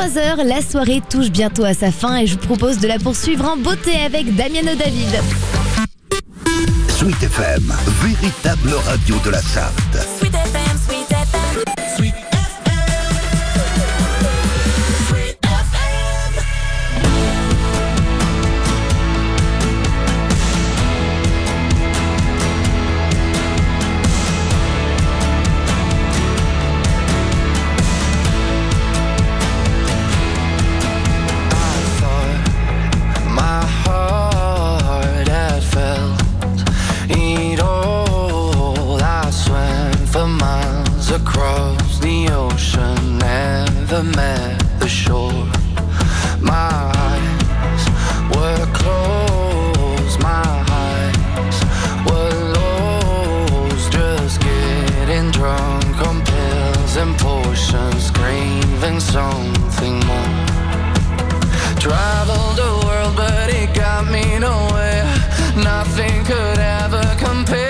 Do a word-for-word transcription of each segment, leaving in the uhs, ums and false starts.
vingt-trois heures, la soirée touche bientôt à sa fin et je vous propose de la poursuivre en beauté avec Damiano David. Sweet F M, véritable radio de la Sarthe. Sweet F M, Sweet F M, Sweet F M. Across the ocean, never met the shore. My eyes were closed, my eyes were lost. Just getting drunk on pills and potions, craving something more. Traveled the world, but it got me nowhere. Nothing could ever compare.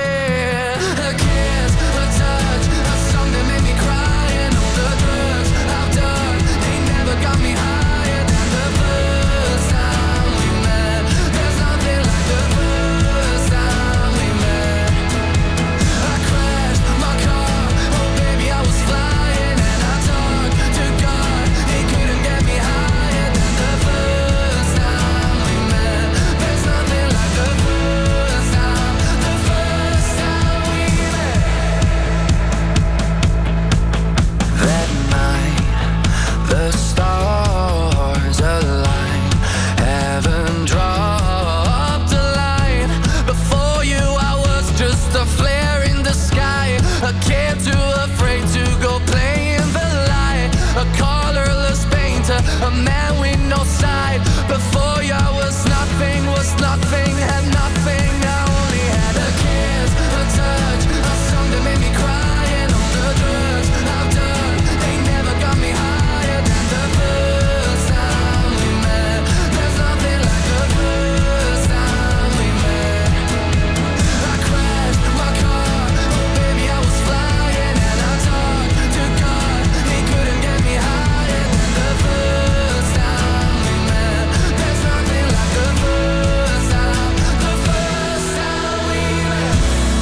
A man with no side. Before you I was nothing, was nothing, had nothing. I only had a kiss, a touch, a song that made me cry. And all the drugs I've done, they never got me higher than the first time we met. There's nothing like the first time we met. I crashed my car, oh baby I was flying. And I talked to God, he couldn't get me higher than the first time we met. There's nothing like the first time, the first time we met.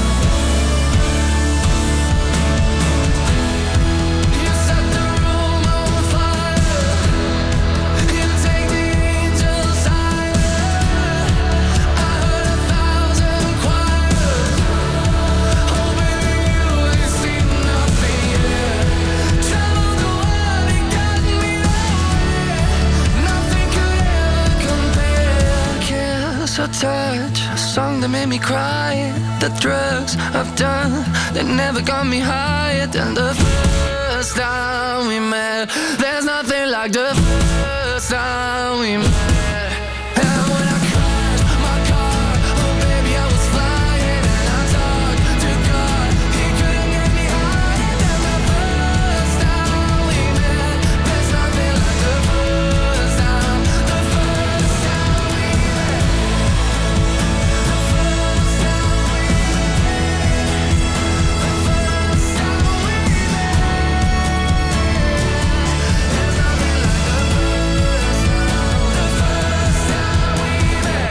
You set the room on fire, you take the angels higher. I heard a thousand choirs, oh baby you ain't seen nothing yet. Traveled the world and got me nowhere. Nothing could ever compare. Kiss, a touch, a song that made me cry. The drugs I've done, they never got me higher than the first time we met. There's nothing like the first time we met. And when I crashed my car, oh baby I was flying. And I talked to God, he couldn't get me higher than the first time we met. There's nothing like the first time, the first time we met. The first time we met. The first time we met. There's nothing like the first time, the first time we met.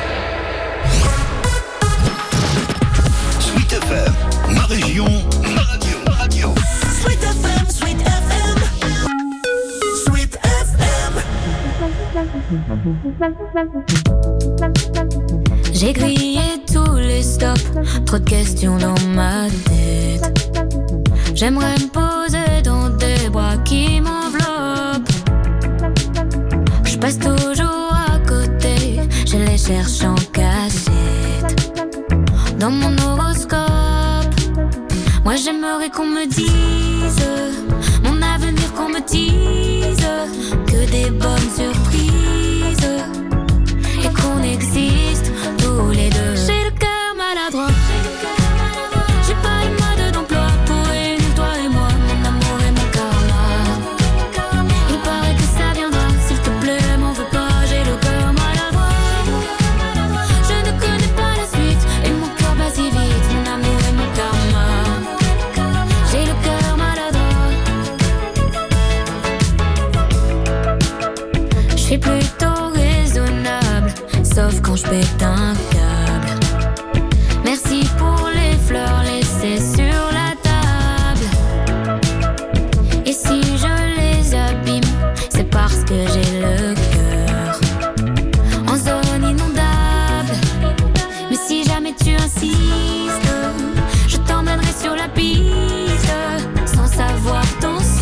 Sweet F M, ma région, ma radio, ma radio. Sweet F M, Sweet F M, Sweet F M. J'ai grillé tous les stops, trop de questions dans ma tête. J'aimerais me poser dans des bras qui m'enveloppent. Je passe toujours à côté, je les cherche en cachette. Dans mon horoscope, moi j'aimerais qu'on me dise mon avenir, qu'on me dise que des bonnes surprises et qu'on existe tous les deux. J'ai le cœur maladroit, j'ai pas une mode d'emploi pour réunir toi et moi, mon amour et mon karma. Il paraît que ça viendra, s'il te plaît m'en veux pas, j'ai le cœur maladroit. Je ne connais pas la suite et mon cœur bat si vite, mon amour et mon karma. J'ai le cœur maladroit. suis plutôt raisonnable, sauf quand je pète un câble. Merci pour les fleurs laissées sur la table. Et si je les abîme, c'est parce que j'ai le cœur en zone inondable. Mais si jamais tu insistes, je t'emmènerai sur la piste, sans savoir danser.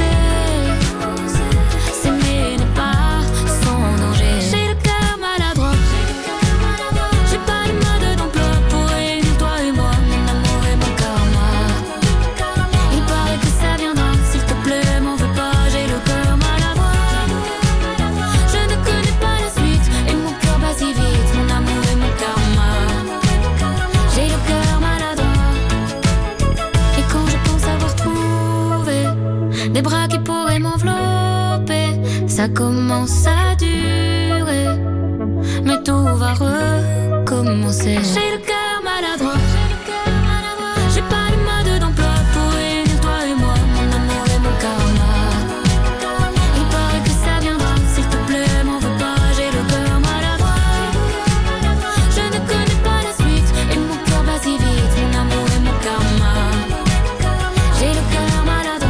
S'aimer n'est pas sans danger. J'ai le cœur maladroit, j'ai pas le mode d'emploi pour réunir toi et moi, mon amour et mon karma. Il paraît que ça viendra, s'il te plaît, m'en veux pas, j'ai le cœur maladroit. Je ne connais pas la suite et mon cœur bat si vite, mon amour et mon karma. J'ai le cœur maladroit. Et quand je pense avoir trouvé des bras qui pourraient m'envelopper, ça commence à durer, mais tout va recommencer. J'ai le cœur maladroit, j'ai pas le mode d'emploi pour réunir toi et moi, mon amour et mon karma. Il paraît que ça viendra, s'il te plaît, m'en veux pas, j'ai le cœur maladroit. Je ne connais pas la suite et mon cœur bat si vite, mon amour et mon karma. J'ai le cœur maladroit.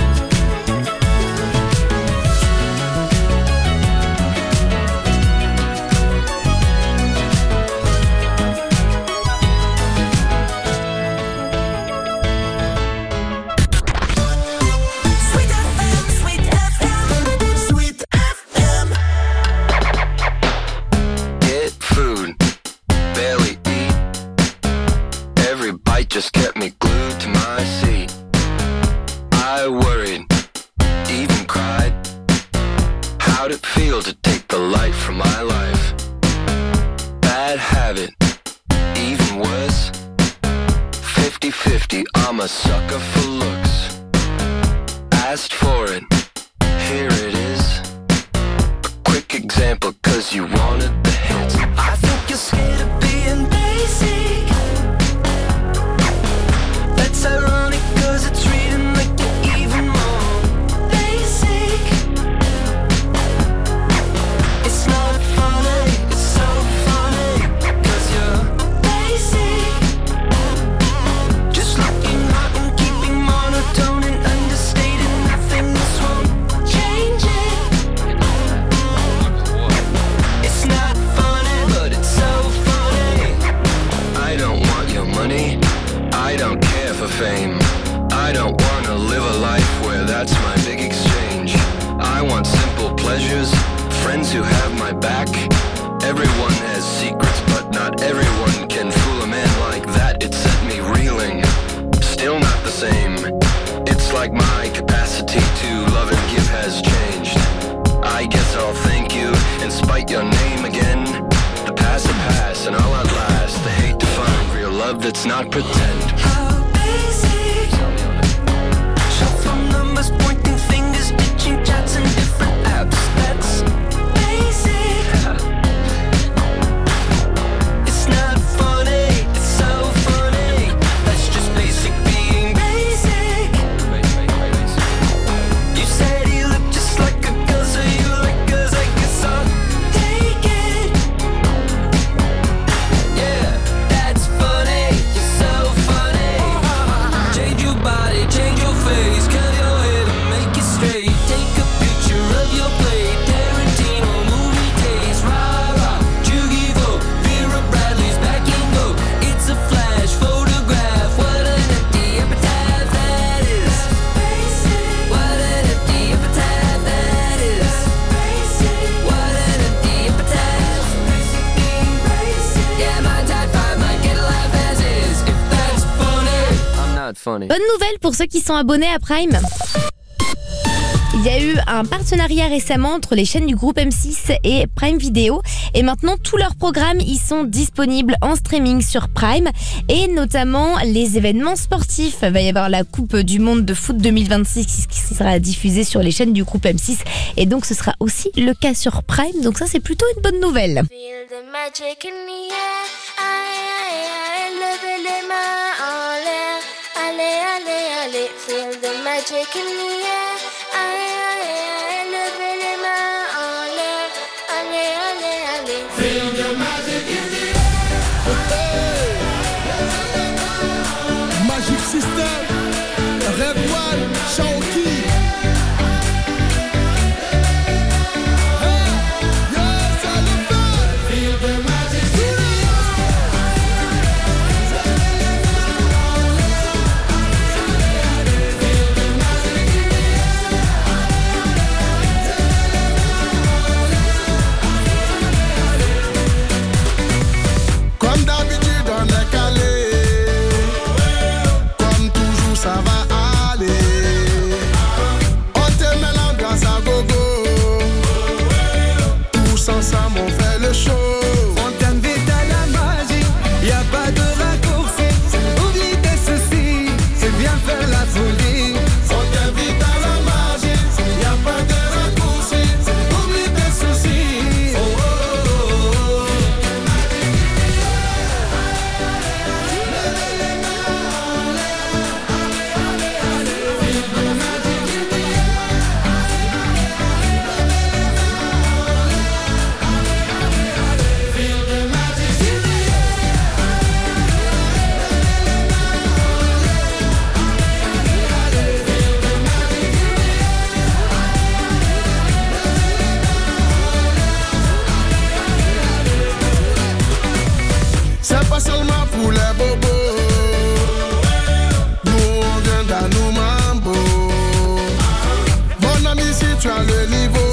Sweet F M, Sweet F M, Sweet F M. Get food, barely eat. Every bite just kept me glued to my seat. I worried, even cried. How'd it feel to take the light from my life? Bad habit, even worse. Fifty-fifty, I'm a sucker for looks. Asked for it, here it is. A quick example, cause you wanted the hits. I think you're scared of being basic. That's ironic, cause it's reading like you're even more basic. It's not funny, it's so funny, cause you're basic. Just looking hot and keeping monotone and understated, nothing else won't change it. It's not funny, but it's so funny. I don't want your money, I don't care for fame. I don't wanna live a life where that's my big exchange. I want simple pleasures, friends who have my back. Everyone has secrets, but not everyone can fool a man like that. It set me reeling, still not the same. It's like my capacity to love and give has changed. I guess I'll thank you and spite your name again. The past will pass and I'll outlast the hate to find real love that's not pretend. How basic. Shuffle numbers, pointing fingers, ditching chats and different apps. That's basic. It's not funny, it's so funny. That's just basic being basic. You said he looked just like a girl, so you like girls, I guess I'll take it. Yeah, that's funny, you're so funny. Change your body, change your face, curl your hair to make it straight. Take a picture of your plate, Tarantino movie days. Rah rah, Jugi Vogue, Vera Bradley's back in vogue. It's a flash photograph, what an empty epitaph that is. What an empty epitaph that is. What an empty epitaph. Yeah, my type five might get a laugh as is, if that's funny. I'm not funny. Bonne nouvelle pour ceux qui sont abonnés à Prime. Il y a eu un partenariat récemment entre les chaînes du groupe M six et Prime Video. Et maintenant, tous leurs programmes y sont disponibles en streaming sur Prime. Et notamment les événements sportifs. Il va y avoir la Coupe du Monde de foot deux mille vingt-six qui sera diffusée sur les chaînes du groupe M six. Et donc, ce sera aussi le cas sur Prime. Donc ça, c'est plutôt une bonne nouvelle. Feel the magic in the air. Aïe, aïe, aïe, levez les mains en l'air. Allez, allez, allez. Feel the magic in the air. Aïe, aïe, aïe, levez les mains en l'air. à le niveau.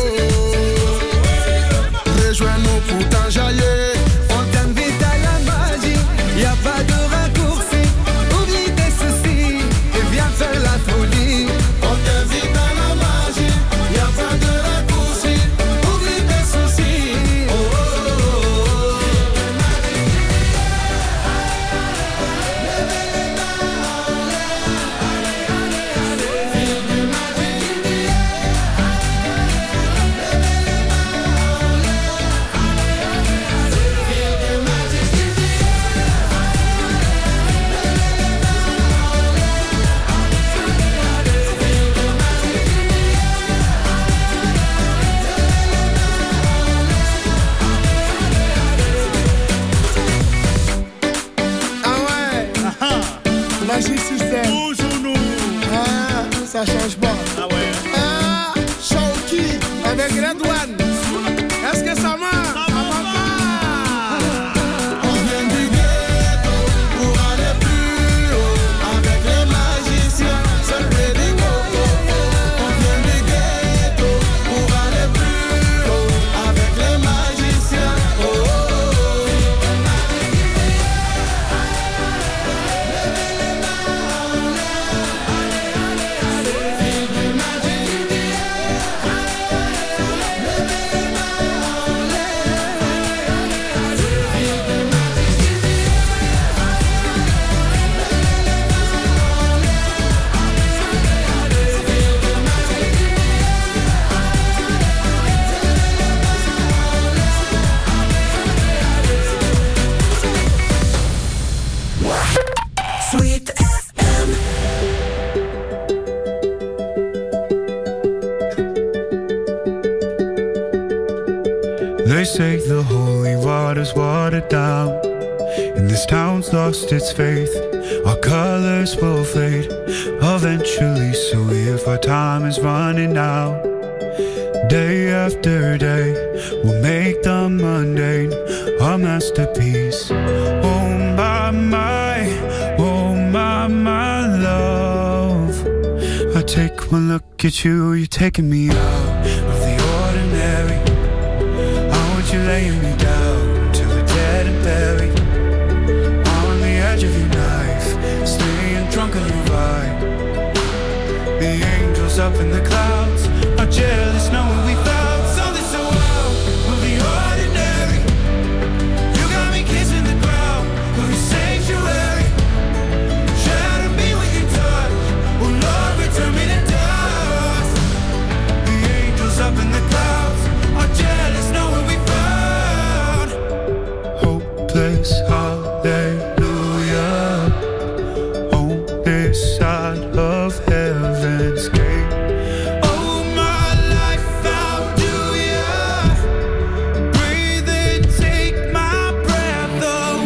Rejoins-nous pour t'enjailler. On t'invite à la magie, y a pas de raccourci. Oublie tes soucis et viens faire la folie. On t'invite à la magie, y a pas de raccourci. Oublie tes soucis. Oh, oh, oh, oh. Magic System. Toujours nous. Ah, ça change pas. Ah ouais. Ah, Shawky avec Red One. Est-ce que ça marche? Ça va pas. On vient du ghetto pour aller plus haut. Avec les magiciens, c'est le Ready Go. On vient du ghetto pour aller plus haut. Avec les magiciens. Oh, oh, oh. Sweet F M. They say the holy water's watered down, and this town's lost its faith. Our colors will fade eventually, so if our time is running out, day after day, we'll make the mundane our masterpiece. Oh my, my, oh my, my love, I take one look at you, you're taking me out of the ordinary. I want you laying me down till we're dead and buried, on the edge of your knife, staying drunk on your vibe. The angels up in the clouds are jealous knowing we found something so wild of the ordinary. You got me kissing the ground of your sanctuary. Shadow me with your touch, oh Lord, return me to dust. The angels up in the clouds are jealous knowing we found hopeless hallelujah on this side of heaven's gate. Oh my life, how do ya breathe and take my breath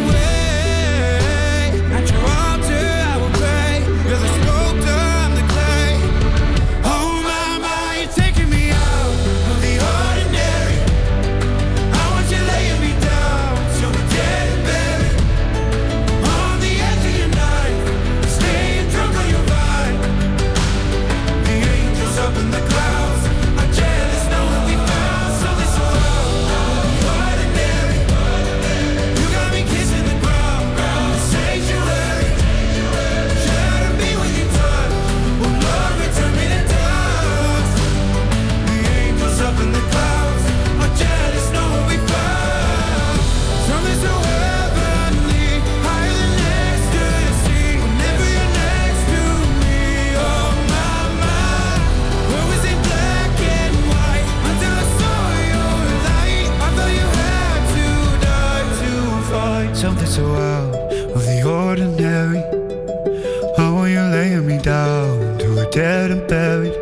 away? At your altar I will pray, you're the sculptor, I'm the clay. Oh my, my, you're taking me out of the ordinary. I want you laying me down till we're dead and buried, on the edge of your knife, staying drunk on your vine. The angels up in the clouds are jealous knowing we found something so ordinary. You got me kissing the ground, sanctuary. Shadow me when you touch, oh Lord, return me to dust. The angels up in the clouds are jealous knowing we found something so heavenly, higher than ecstasy. Whenever you're next to me, oh my, my. Where was it black and white until I saw your light? I thought you had to die to find something so out of the ordinary. How are you laying me down till we're dead and buried,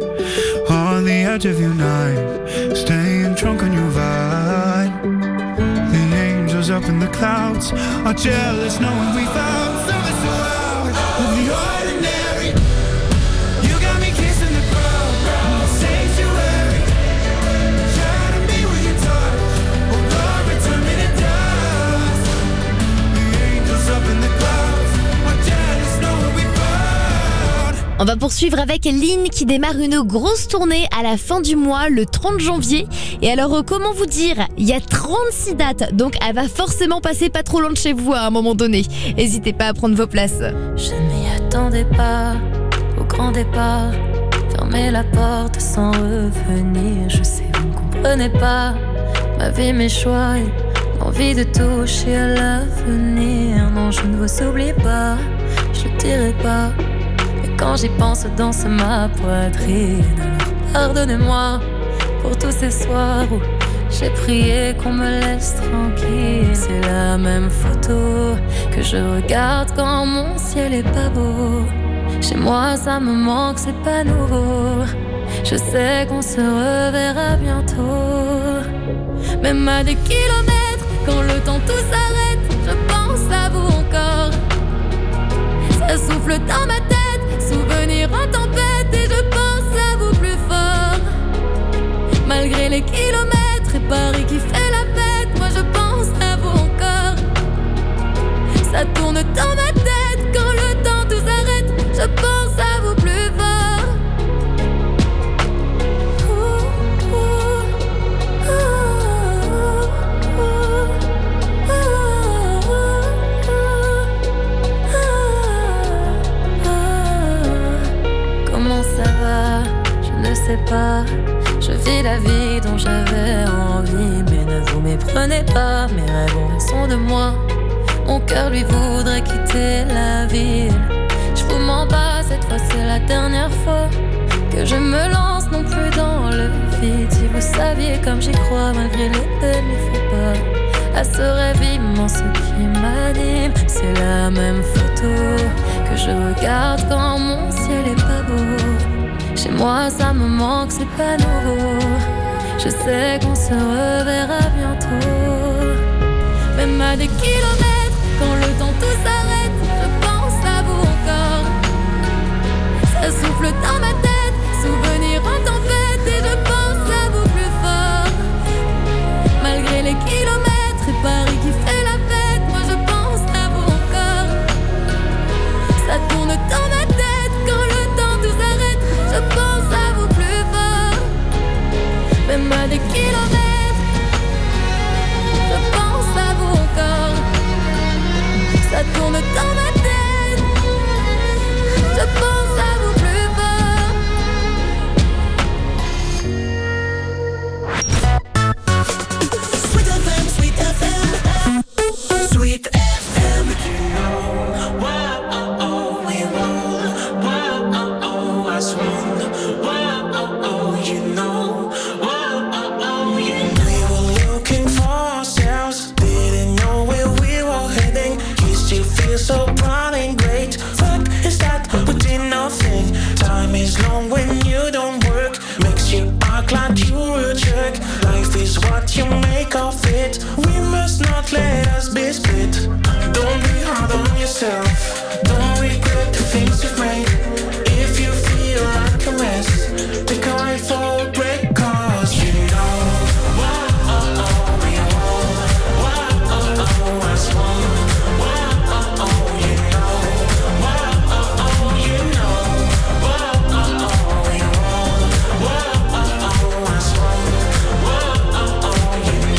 on the edge of your knife, staying drunk on your vine. The angels up in the clouds are jealous knowing we found something so out of the ordinary. You got me kissing the ground, sanctuary. Shadow me with your touch, oh Lord, return me to dust. The angels up in the clouds are jealous knowing we found On va poursuivre avec Lynn qui démarre une grosse tournée à la fin du mois, le trente janvier. Et alors, euh, comment vous dire, il y a trente-six dates, donc elle va forcément passer pas trop loin de chez vous à un moment donné. N'hésitez pas à prendre vos places. Je m'y attendais pas au grand départ. Fermer la porte sans revenir. Je sais, vous ne comprenez pas ma vie, mes choix et l'envie de toucher à l'avenir. Non, je ne vous oublie pas, je ne dirai pas. Mais quand j'y pense, danse ma poitrine. Alors pardonnez-moi pour tous ces soirs où j'ai prié qu'on me laisse tranquille. C'est la même photo que je regarde quand mon ciel est pas beau. Chez moi ça me manque, c'est pas nouveau. Je sais qu'on se reverra bientôt. Même à des kilomètres, quand le temps tout s'arrête, je pense à vous encore. Ça souffle dans ma tête, souvenir en tempête, et je pense à vous plus fort. Malgré les kilomètres et Paris qui fait la fête, moi je pense à vous encore. Ça tourne dans ma tête, quand le temps tout s'arrête, je pense à vous plus fort. Ouh, ouh, ouh, ouh, ouh, ouh. Comment ça va? Je ne sais pas. Je vis la vie dont j'avais envie. Mais ne vous méprenez pas, mes rêves ont raison de moi. Mon cœur lui voudrait quitter la ville. Je vous mens pas, cette fois c'est la dernière fois que je me lance non plus dans le vide. Si vous saviez comme j'y crois, malgré les peines, il faut pas à ce rêve immense qui m'anime. C'est la même photo que je regarde quand mon ciel est pas beau. Chez moi ça me manque, c'est pas nouveau. Je sais qu'on se reverra bientôt. Même à des kilomètres, quand le temps tout s'arrête, je pense à vous encore. Ça souffle dans ma tête, souvenir en tempête, et je pense à vous plus fort. Malgré les kilomètres et Paris qui fait la fête, moi je pense à vous encore. Ça tourne dans ma tête, quand le temps tout s'arrête, je pense à vous plus fort. Même à des kilomètres, je pense à vous encore. Ça tourne dans ma tête, je pense à vous plus fort. Sweet F M, Sweet F M, Sweet F M. You know, wow, oh, oh, we roll. Wow, oh, oh, I swing. Wow, oh, oh, you know. Wow, oh, oh, you know. We were looking for ourselves, didn't know where we were heading. You feel so proud and great. Fuck is that? We did nothing. Time is long when you don't work. Makes you act like you're a jerk. Life is what you make of it. We must not let us be split. Don't be hard on yourself. Don't regret the things you've made. If you feel like a mess, take a ride for a break. Cause you know, wow, oh, oh, we roll. Wow, oh, oh, I swung. You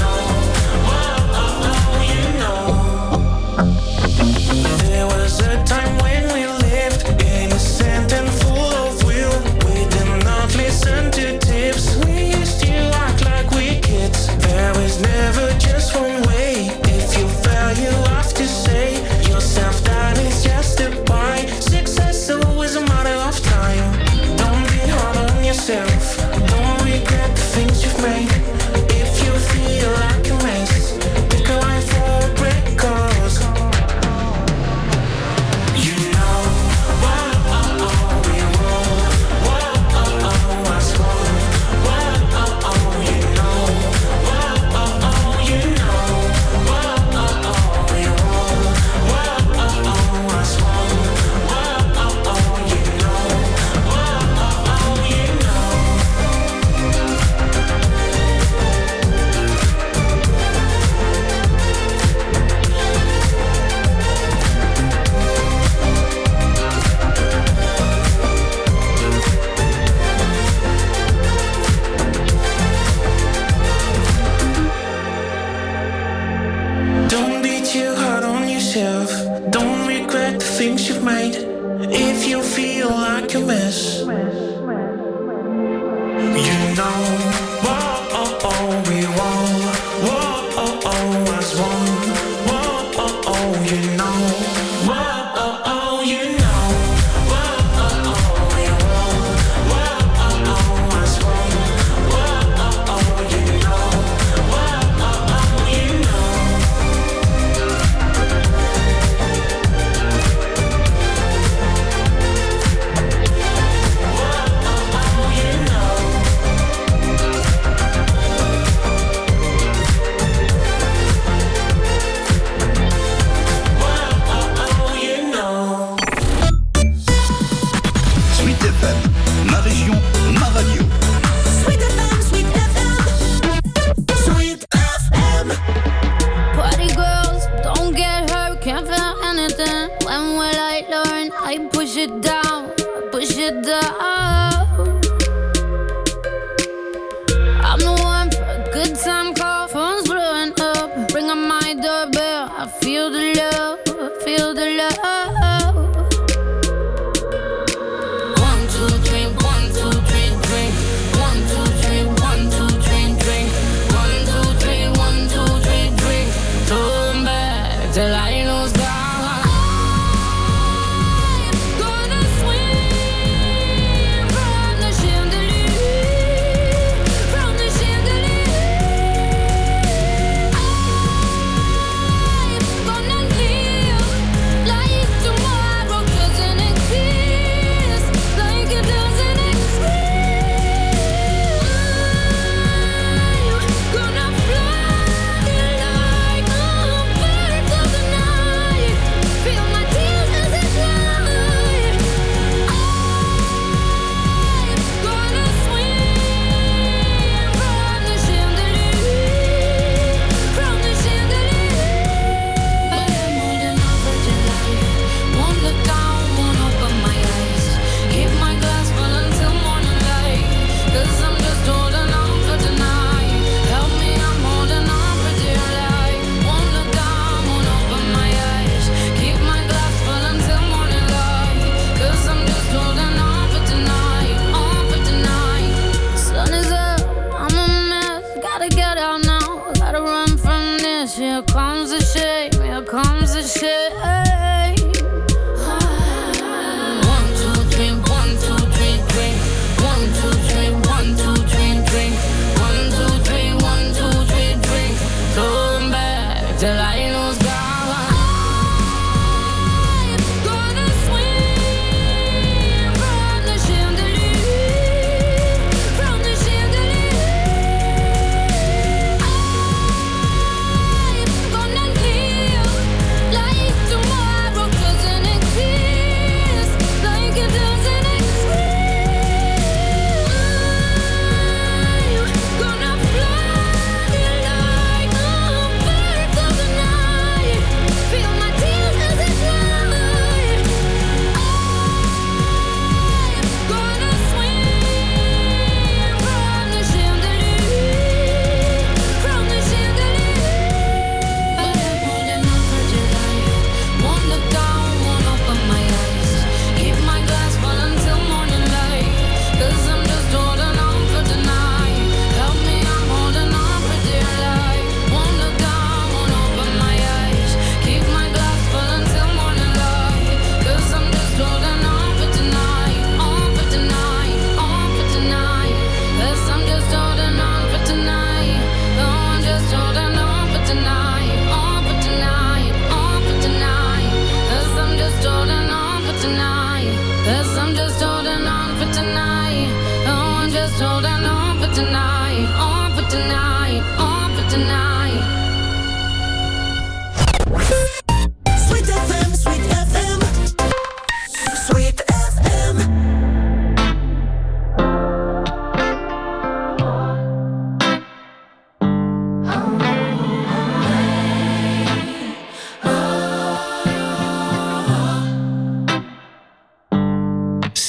positive. Don't regret the things you've made. If you feel like a mess, you know, whoa, oh, oh, we won't, whoa, oh, oh, as one, whoa, oh, oh, you know, whoa, oh, oh, you know, whoa, oh, oh, we won't, whoa, oh, oh, as one, whoa, oh, oh, you know, whoa, oh, oh, you know. Sweet F M, ma région, ma radio. Sweet F M, Sweet F M, Sweet F M. Party girls, don't get hurt, can't feel anything. When will I learn? I push it down, push it down. I'm the one for a good time call, phone's blowing up. Bring on my doorbell, I feel the love, I feel the love. One, two, three, one, two, three, drink. One, two, three, one, two, three, drink. One, two, three, one, two, three, drink. Turn back till I lose God. I'm gonna swim from the chandelier, from the chandelier. I'm gonna live like tomorrow doesn't exist, like it doesn't exist. I'm gonna fly like a bird of the night. Feel my tears as they fly. I'm gonna swim from the chandelier, from the chandelier. But I'm holding on for your life. Won't look down, won't open my eyes. Keep my glass full until morning light. Cause I'm just holding on for tonight. Help me, I'm holding on for dear life. Won't look down, won't open my eyes. Keep my glass full until morning light. Cause I'm just holding on for tonight, on for tonight. Sun is up, I'm a mess. Gotta get out now, gotta run from this. Here comes the shame, here comes the shame. One, two, three, one, two, three, drink. One, two, three, one, two, three, drink. One, two, three, one, two, three, drink. Turn back till I lose God. I'm gonna swim from the chandelier, from the chandelier. I'm gonna live like tomorrow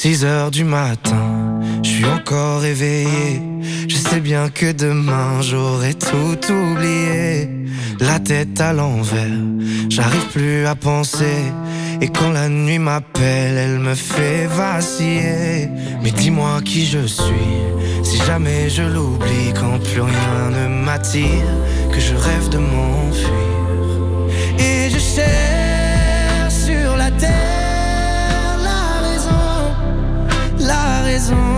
six heures du matin, je suis encore éveillé. Je sais bien que demain j'aurai tout oublié. La tête à l'envers, j'arrive plus à penser. Et quand la nuit m'appelle, elle me fait vaciller. Mais dis-moi qui je suis, si jamais je l'oublie. Quand plus rien ne m'attire, que je rêve de m'enfuir. Et je cherche sur la terre la raison, la raison,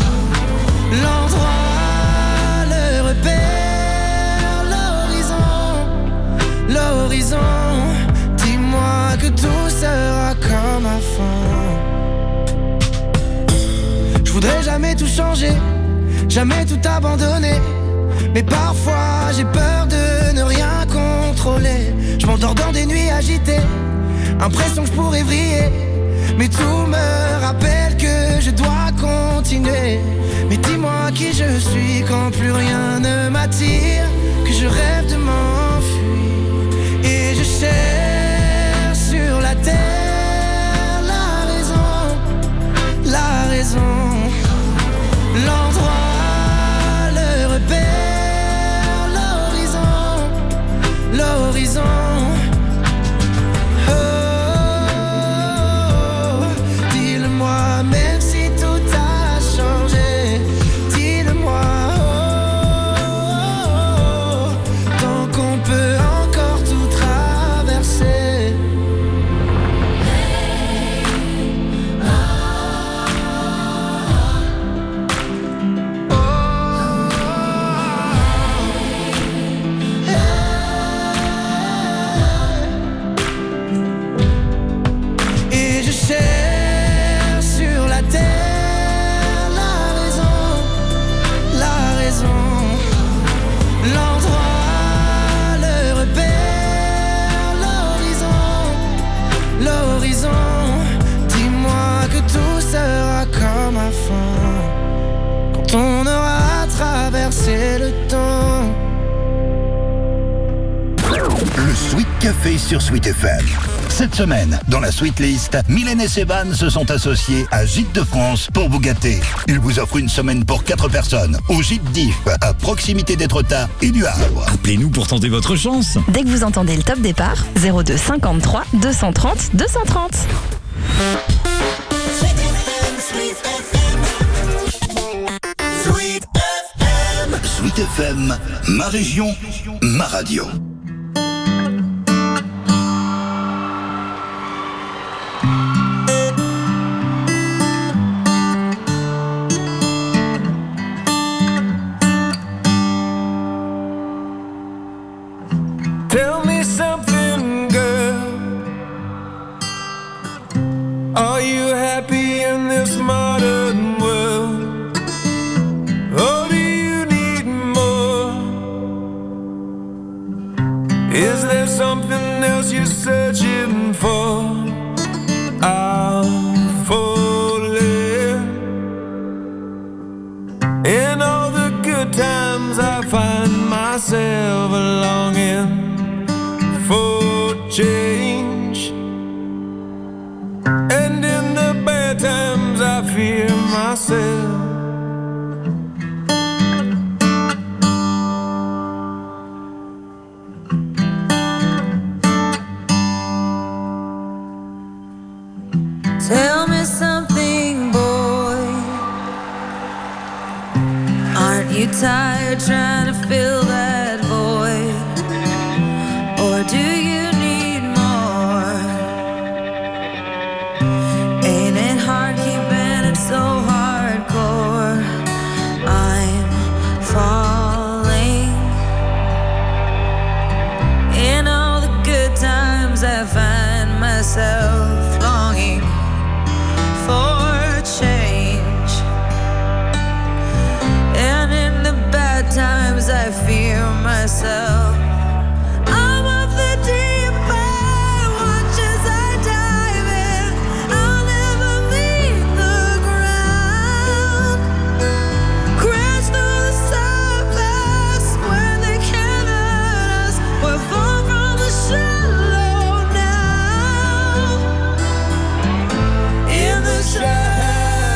l'endroit, le repère, l'horizon, l'horizon. Dis-moi que tout sera comme avant. Je voudrais jamais tout changer, jamais tout abandonner. Mais parfois j'ai peur de ne rien contrôler. Je m'endors dans des nuits agitées, impression que je pourrais vriller. Mais tout me rappelle que je dois continuer. Mais dis-moi qui je suis quand plus rien ne m'attire, que je rêve de m'enfuir. Et je cherche sur la terre la raison, la raison, l'endroit, le repère, l'horizon, l'horizon. Oh, dis-le-moi même si tout a changé. Dis-le-moi, oh, tant qu'on peut encore tout traverser. Et je cherche sur la terre la raison, la raison, l'endroit, le repère, l'horizon, l'horizon. Dis-moi que tout sera comme avant, quand on aura traversé le temps. Le Sweet Café sur Sweet F M. Cette semaine, dans la Sweet List, Mylène et Seban se sont associés à Gîtes de France pour vous gâter. Ils vous offrent une semaine pour quatre personnes au Gîte d'If, à proximité d'Étretat et du Havre. Appelez-nous pour tenter votre chance. Dès que vous entendez le top départ, zéro deux cinquante-trois deux cent trente deux cent trente. Sweet F M, ma région, ma radio. Tell me something, girl. Are you happy in this modern world? Or do you need more? Is there something else you're searching for? I'm falling. In all the good times I find myself longing for change, and in the bad times I fear myself. Tell me something, boy. Aren't you tired trying to fill that void? Or do you need more? Ain't it hard keeping it so hardcore? I'm falling. In all the good times I find myself longing for change, and in the bad times I fear myself. I'm of the deep end, watch as I dive in. I'll never meet the ground. Crash through the surface where they can't hurt us. We're far from the shallow now. In the shadows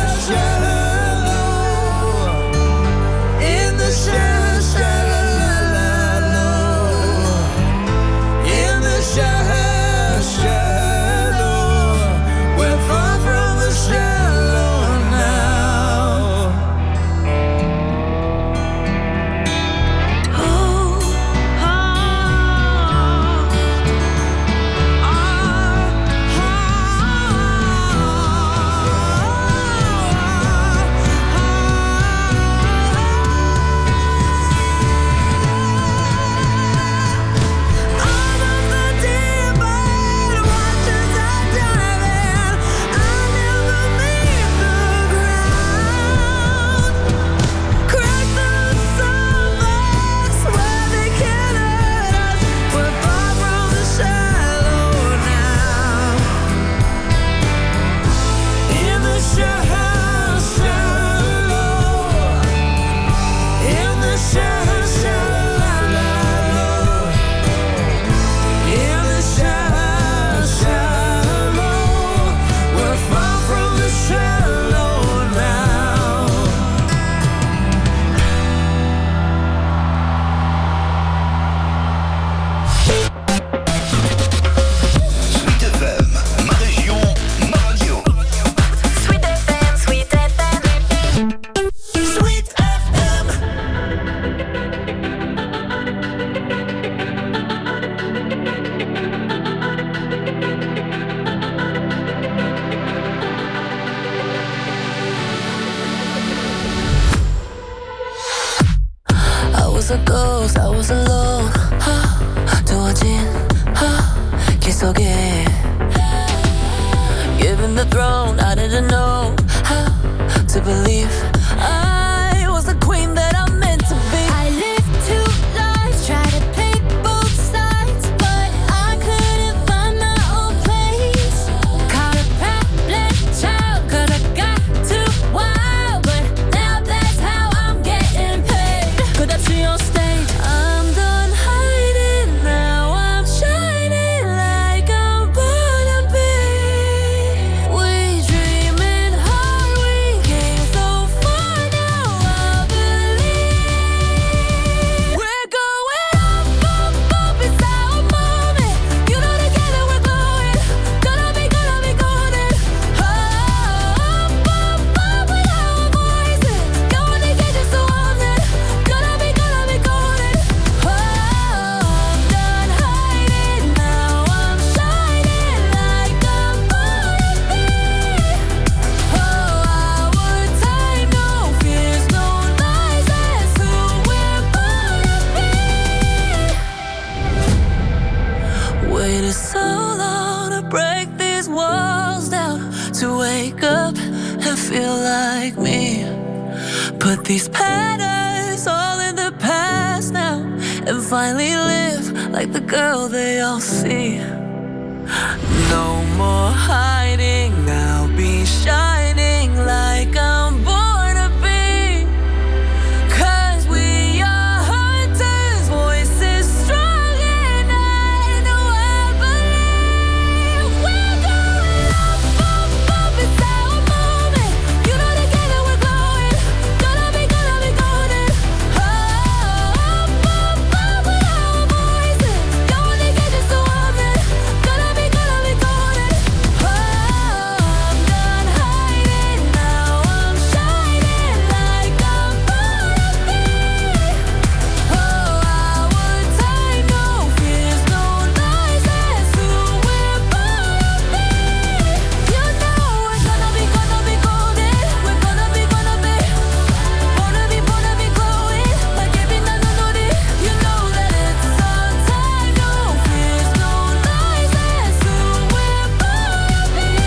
waited so long to break these walls down, to wake up and feel like me. Put these patterns all in the past now, and finally live like the girl they all see. No more hiding, I'll be shining like I'm born to be. 'Cause we are hunters, voices strong and I know I believe. We're going up, up, up, it's our moment. You know together we're glowing. Gonna be, gonna be golden. Up, up, up with our voices. Don't wanna get just so I'm in. Gonna be, gonna be golden. Oh, I'm done hiding now. I'm shining like I'm born to be. Oh, our time, no fears, no lies. That's who we're born to be. You know we're gonna be, gonna be golden. We're gonna be, gonna be. Born to be, born to be glowing. Like every night, no, no, day. You know that it's our time, no fears, no lies. That's who we're born to be.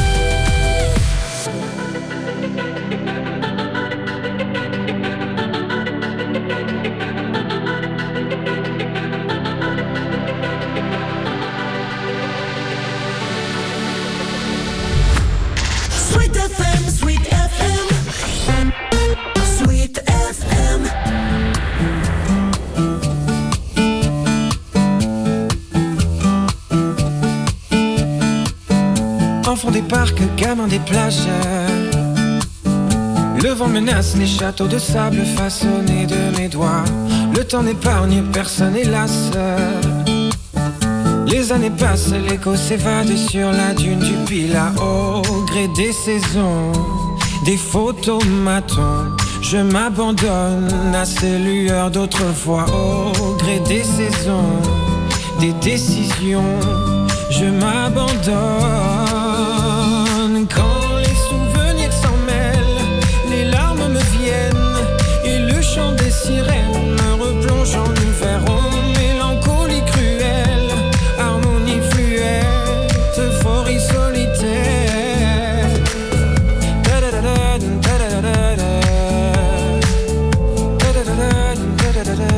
Sweet F M, Sweet F M, Sweet F M. Enfant des parcs, gamin des plages. Le vent menace les châteaux de sable façonnés de mes doigts. Le temps n'épargne personne, hélas. Les années passent, l'écho s'évade sur la dune du Pilat. Au gré des saisons, des photomatons, je m'abandonne à ces lueurs d'autrefois. Au gré des saisons, des décisions, je m'abandonne. Quand les souvenirs s'en mêlent, les larmes me viennent et le chant des sirènes me replonge en hiver. Oh, mélancolie cruelle, harmonie fluette, euphorie solitaire. Da-da-da-da, da-da-da-da. Da-da-da-da, da-da-da-da.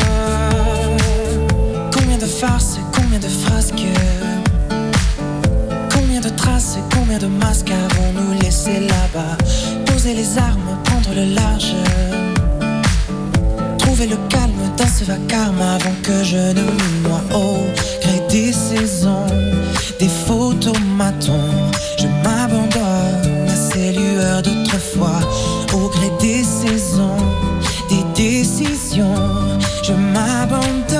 Combien de farces, combien de frasques, combien de traces, combien de masques avons-nous laissé là-bas? Poser les armes, prendre le large, trouver le calme dans ce vacarme avant que je ne me noie. Au gré des saisons, des photomatons, je m'abandonne à ces lueurs d'autrefois. Au gré des saisons, des décisions, je m'abandonne.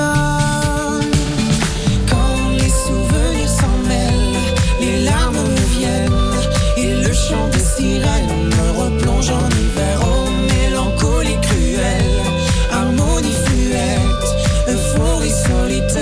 Quand les souvenirs s'en mêlent, les larmes me viennent et le chant des sirènes me replonge en hiver. Oh, mélancolie cruelle, harmonie fluette, euphorie solitaire.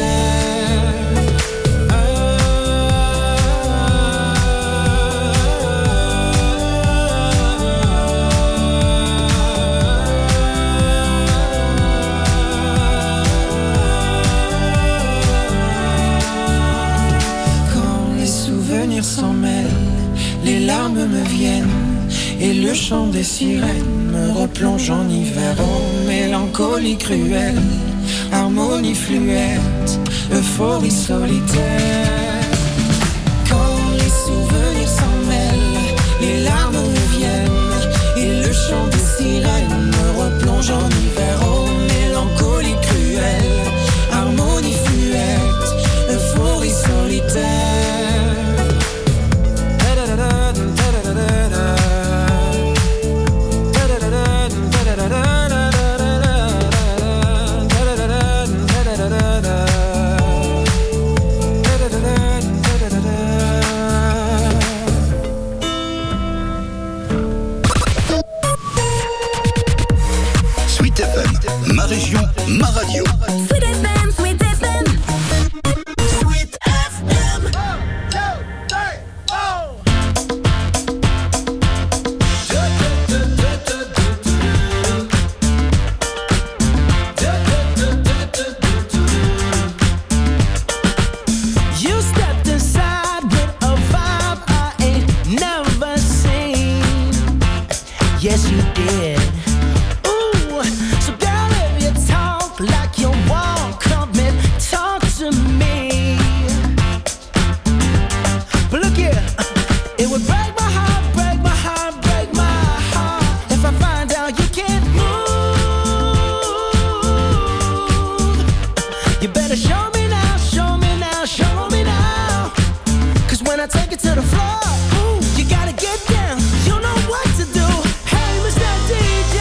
Quand les souvenirs s'en mêlent, les larmes me viennent et le chant des sirènes me replonge en hiver. Oh, mélancolie cruelle, harmonie fluette, euphorie solitaire. Quand les souvenirs s'en mêlent, les larmes me viennent et le chant des sirènes me replonge en hiver. Oh, mélancolie cruelle, harmonie fluette, euphorie solitaire. Sweet You better show me now, show me now, show me now. Cause when I take it to the floor, ooh, you gotta get down. You know what to do. Hey, Mister D J,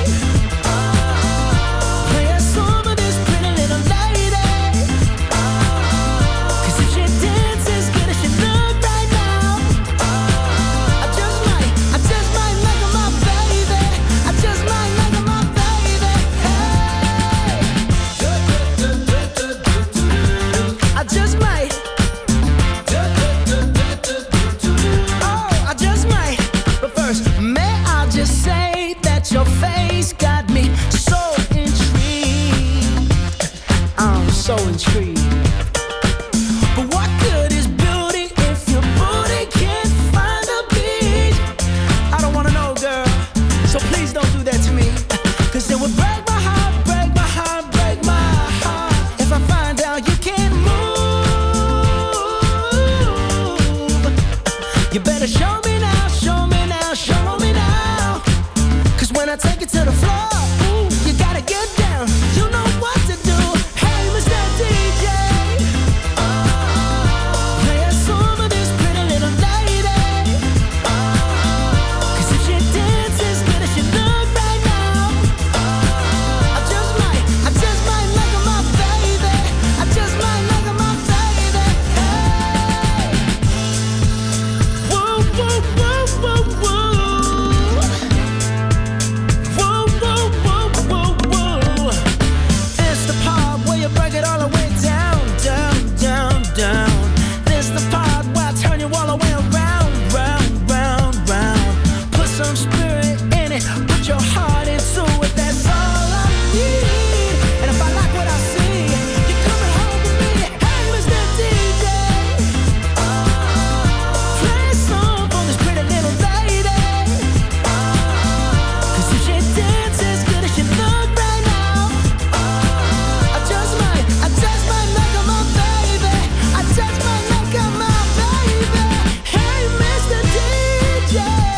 play a song of this pretty little lady. Cause if she dances good as she look right now, I just might, I just might make her my baby. I just might make her my baby. Hey, I just might. Oh, I just might. But first, may I just say that your face got me so intrigued. I'm so intrigued. But what good is beauty if your booty can't find a beat? I don't wanna know, girl, so please don't do that to me. Cause it would break my heart, break my heart, break my heart if I find out you can't move. You better show me now, show me now, show me now. Cause when I take it to the floor, ooh, you gotta get down. You know what to do. Hey, Mister D J, play a song of this pretty little lady. Cause if she dances good as she look right now, I just might, I just might make her my baby. I just might make her my baby. Hey, woo, woo, woo, woo, woo. Woo, woo, woo, woo, woo. It's the part where you break it all the way down, down, down, down. This the part where I turn you all the way around, round, round, round. Put some spirit in it, put your heart into it. That's all I need. And if I like what I see, you're coming home with me. Hey, Mister D J, play a song for this pretty little lady. Cause if she dances good as she look right now, I just might, I just might make her my baby. I just might make her my baby. Hey, Mister D J,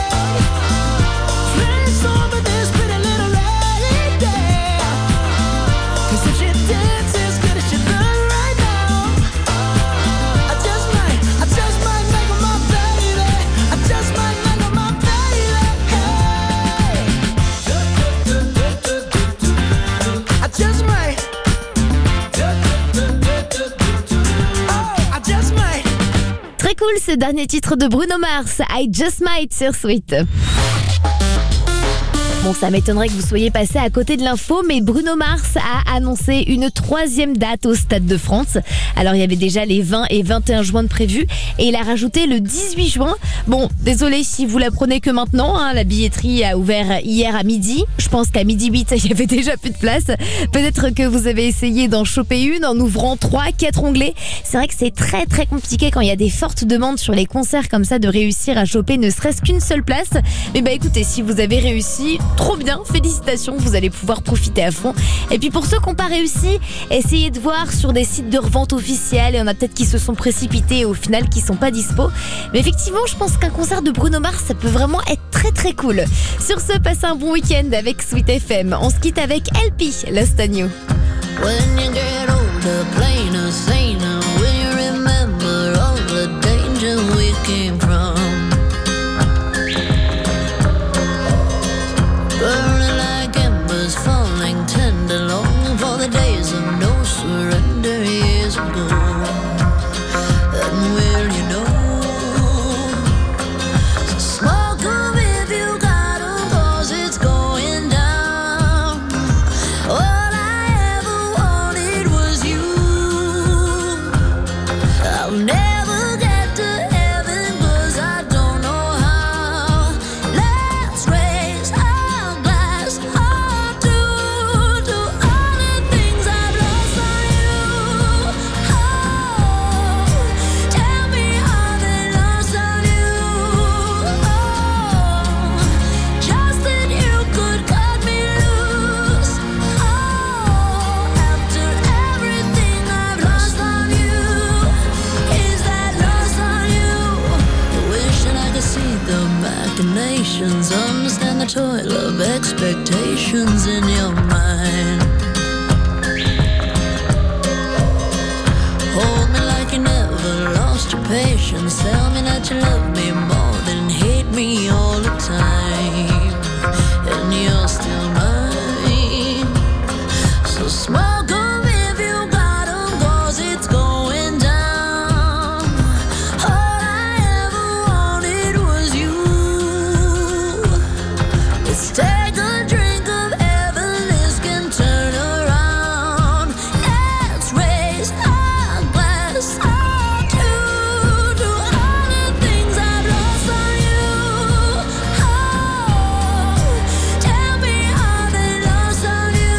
play a song for this pretty little lady. Cause if she dances good as she look right now, I just might, I just might make her my baby. I just might make her my baby. Hey, I just might. Oh, I just might. Très cool ce dernier titre de Bruno Mars, I Just Might sur Sweet. Bon, ça m'étonnerait que vous soyez passé à côté de l'info, mais Bruno Mars a annoncé une troisième date au Stade de France. Alors, il y avait déjà les vingt et vingt et un juin de prévus, et il a rajouté le dix-huit juin. Bon, désolé si vous l'apprenez que maintenant, hein, la billetterie a ouvert hier à midi. Je pense qu'à midi huit, il y avait déjà plus de place. Peut-être que vous avez essayé d'en choper une en ouvrant trois, quatre onglets. C'est vrai que c'est très très compliqué quand il y a des fortes demandes sur les concerts comme ça de réussir à choper ne serait-ce qu'une seule place. Mais bah écoutez, si vous avez réussi, trop bien, félicitations, vous allez pouvoir profiter à fond. Et puis pour ceux qui n'ont pas réussi, essayez de voir sur des sites de revente officiels. Il y en a peut-être qui se sont précipités et au final qui sont pas dispo. Mais effectivement, je pense qu'un concert de Bruno Mars, ça peut vraiment être très très cool. Sur ce, passez un bon week-end avec Sweet F M. On se quitte avec L P, Lost on You. When you get older, plainer, saner, will you remember all the danger we came from? Burning like embers, falling tender, longing for the days of no surrender years ago. And will you know? So smoke 'em if you got 'em, 'cause it's going down. All I ever wanted was you. I'll never get to heaven 'cause I don't know how. Let's raise our glass up to, to all the things I've lost on you. Oh, tell me how they lost on you. Oh, just that you could cut me loose. Oh, after everything I've lost on you, is that lost on you? Wishing I could see the machinations, understand the toil of expectations in your mind. patience. Tell me that you love me more than hate me all the time. And you're still mine. So smoke 'em if you got 'em, 'cause it's going down. All I ever wanted was you. Let's take a drink of heaven, this can turn around. Let's raise our glass out to, to all the things I've lost on you. Oh, tell me how they lost on you.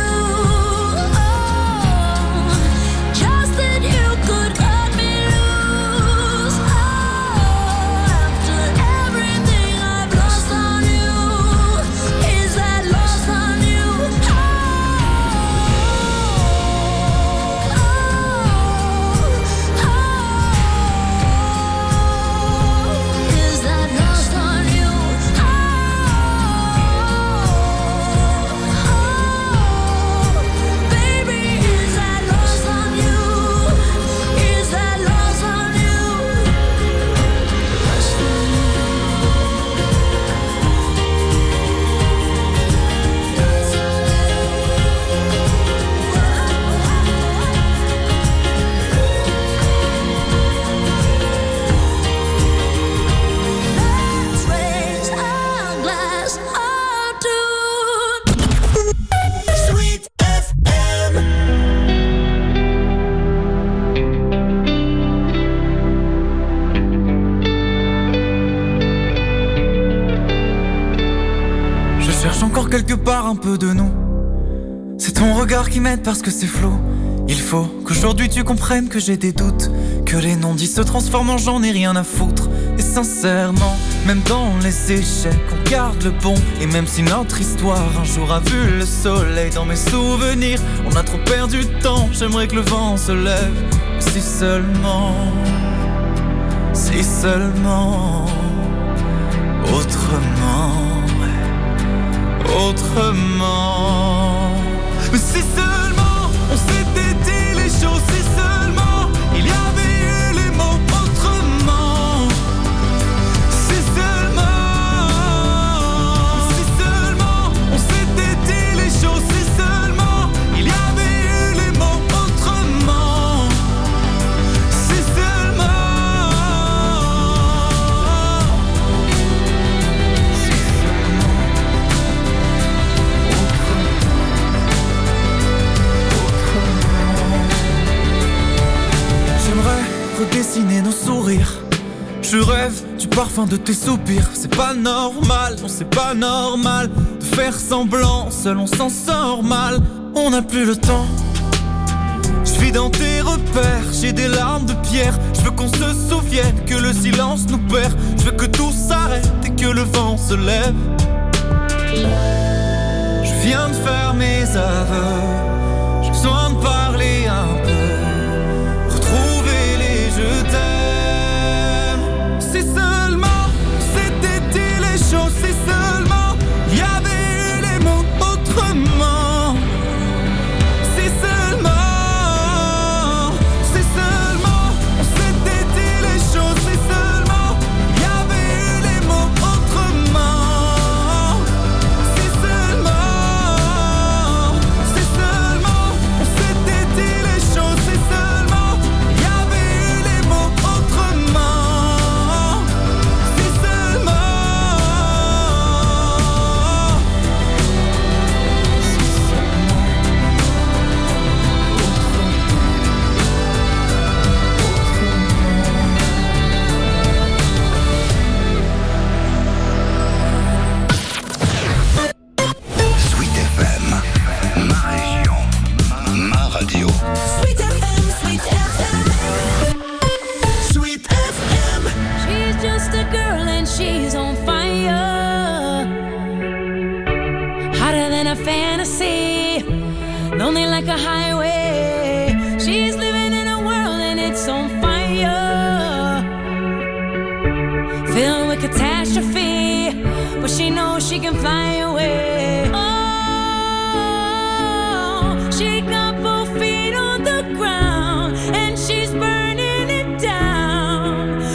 Oh, just that you could cut me loose. Oh, after everything I've lost on you, is that lost on you? Oh, is that lost on you? Baby, is that lost on you? Is that lost on you? Lost on Let's raise our glass out to Sweet F M. Je cherche encore quelque part un peu de nous. C'est ton regard qui m'aide parce que c'est flou. Il faut qu'aujourd'hui tu comprennes que j'ai des doutes, que les non-dits se transforment en j'en ai rien à foutre. Et sincèrement, même dans les échecs, on garde le bon. Et même si notre histoire un jour a vu le soleil, dans mes souvenirs, on a trop perdu de temps. J'aimerais que le vent se lève. Si seulement, si seulement, autrement, ouais, autrement. Mais si seulement on s'était dit les choses, si seulement il y avait eu les mots autrement. Si seulement, si seulement on s'était dit les choses, si seulement il y avait eu les mots autrement. Si seulement, si seulement, j'aimerais redessiner nos sourires. Je rêve du parfum de tes soupirs. C'est pas normal, non c'est pas normal de faire semblant, seul on s'en sort mal. On n'a plus le temps. Je vis dans tes repères, j'ai des larmes de pierre. Je veux qu'on se souvienne que le silence nous perd. Je veux que tout s'arrête et que le vent se lève. Je viens de faire mes aveux, j'ai besoin de parler un peu, retrouver les je t'aime. Si seulement c'était dit les choses, si seulement il y avait eu les mots autrement. Si seulement, si seulement on s'était dit les choses, si seulement il y avait eu les mots autrement. Si seulement, si seulement on s'était dit les choses, si seulement il y avait eu les mots autrement. Si seulement, si seulement Sweet F M, ma région, ma radio. Sweet F M, Sweet F M. Sweet F M. She's just a girl and she's on fire. Hotter than a fantasy, lonely like a highway. She's living in a world and it's on fire, filled with catastrophe, but she knows she can fly away. Oh, she got both feet on the ground and she's burning it down.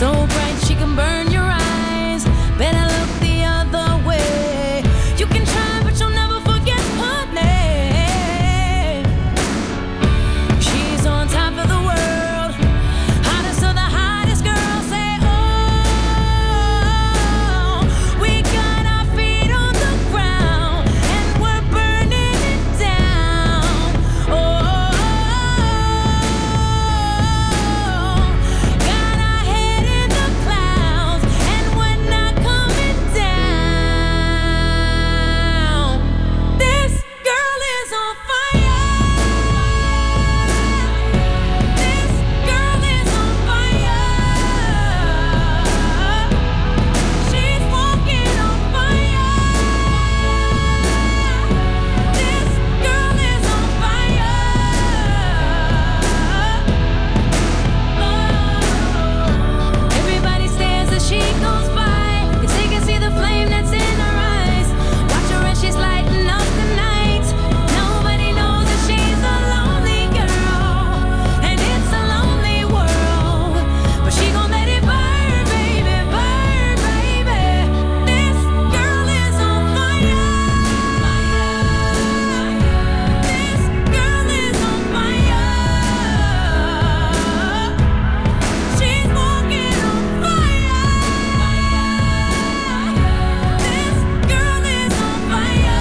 So bright she can burn your eyes. Better look the other way. You can try, but you'll never forget her name. She's on top of the world, hottest of the hottest girls. Say, oh, we got our feet on the ground and we're burning it down. Oh, got our head in the clouds and we're not coming down. This girl is on fire. This girl is on fire. She's walking on fire. This girl is on fire. Everybody stares as she goes by, 'cause they can see the flame that's in her eyes. Watch her as she's lighting up the night. Nobody knows that she's a lonely girl, and it's a lonely world. But she gon' let it burn, baby, burn, baby. This girl is on fire. This girl is on fire. She's walking on fire. This girl is on fire.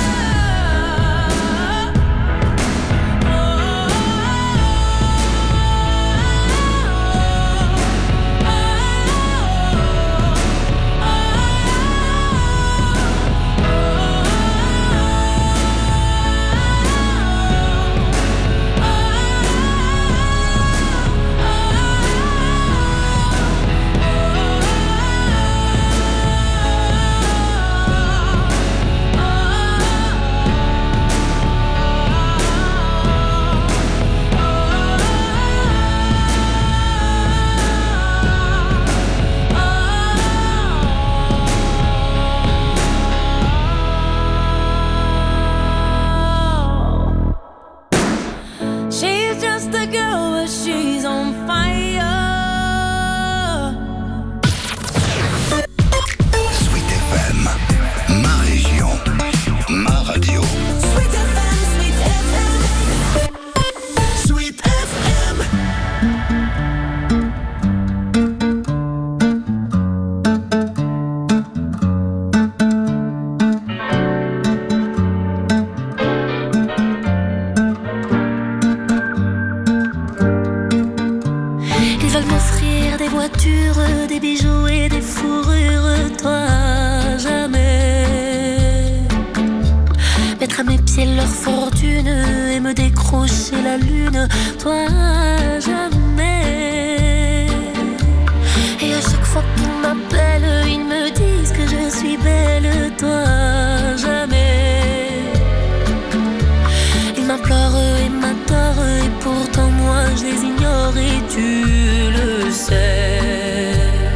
She's just a girl, but she's on fire. Sweet F M, ma région, ma radio. Sweet F M, Sweet F M. Sweet F M. Ils veulent m'offrir des voitures, des bijoux et des fourrures. Toi, jamais. Mettre à mes pieds leur fortune et me décrocher la lune. Toi, jamais. Et à chaque fois qu'ils m'appellent, ils me disent que je suis belle. Toi, jamais. Ils m'implorent et m'adorent et pourtant moi je les ignore et tu le sais.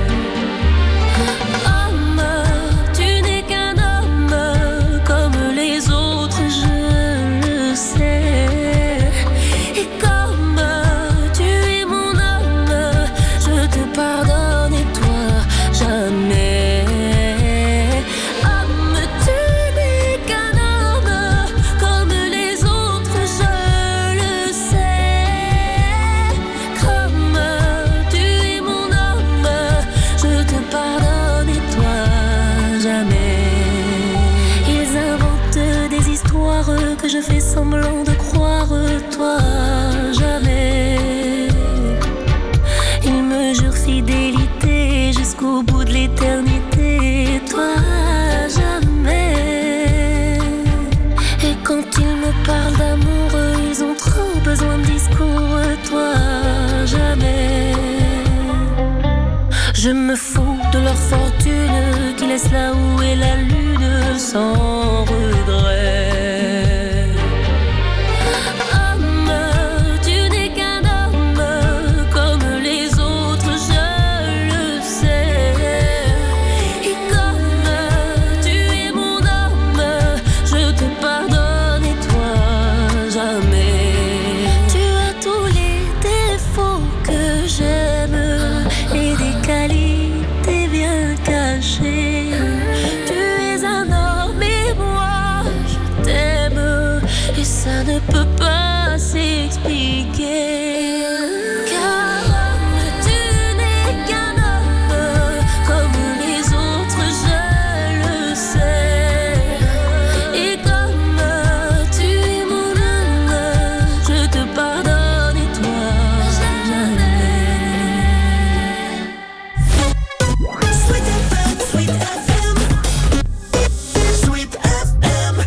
Homme, tu n'es qu'un homme comme les autres, je le sais. Et comme tu es mon homme, je te pardonne et toi jamais. Homme, tu n'es qu'un homme comme les autres, je le sais. Comme tu es mon homme, je te pardonne et toi jamais. Ils inventent des histoires que je fais semblant de croire, toi jamais. Ils me jurent fidélité jusqu'au bout de l'éternité, toi jamais. Et quand ils me parlent d'amour, ils ont trop besoin de discours, toi jamais. Je me fous de leur fortune qui laisse là où est la lune sans regret. Homme, tu n'es qu'un homme comme les autres, je le sais. Et comme tu es mon homme, je te pardonne et toi jamais. Tu as tous les défauts que j'aime et des qualités ne peut pas s'expliquer. Car tu n'es qu'un homme comme les autres, je le sais. Et comme tu es mon âme, je te pardonne et toi jamais. Sweet F M, Sweet F M, Sweet F M.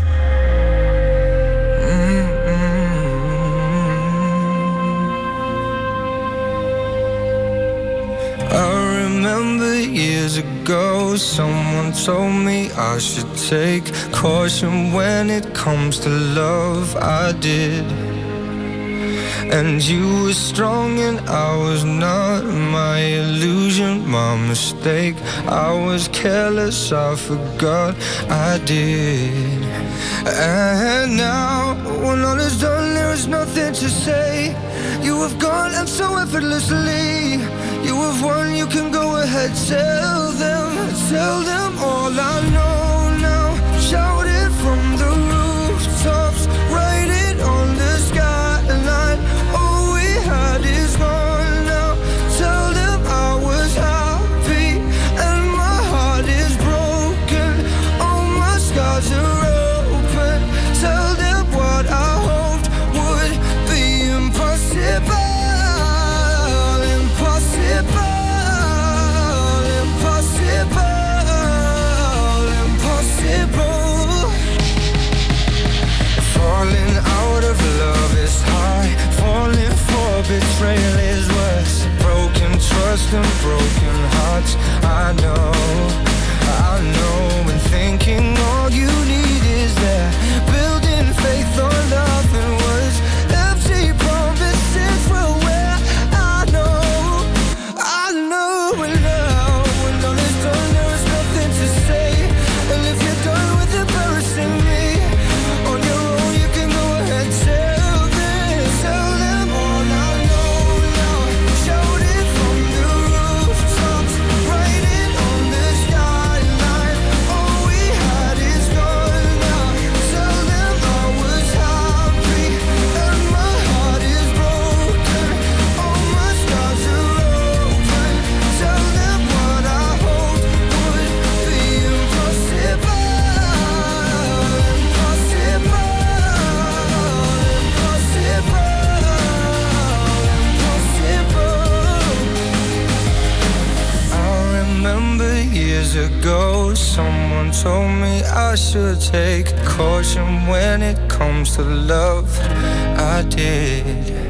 I remember years ago, someone told me I should take caution when it comes to love. I did. And you were strong and I was not. My illusion, my mistake. I was careless, I forgot I did. And now, when all is done, there is nothing to say. You have gone and so effortlessly. You have won, you can go ahead, tell them, tell them all I know now. Shout it from the rooftops, write it on the skyline. All we had is gone now. Tell them I was happy and my heart is broken. All my scars are open. Tell them what I hoped would be impossible. Falling out of love is high. Falling for betrayal is worse. Broken trust and broken hearts. I know, I know. And thinking all you need is that. Building faith on nothing was empty promises were where I know, I know. And now, when all is done, there is nothing to say. And if you're done with embarrassing me, on your own you can go ahead, tell them, tell them all I know now. Shout it from the rooftops, write it on the skyline. All we had is gone now. Tell them I was happy and my heart is broken. All my scars are open. Tell them what I hoped would be impossible. Impossible. I remember years ago, someone told me I should take caution when it comes to love. I did.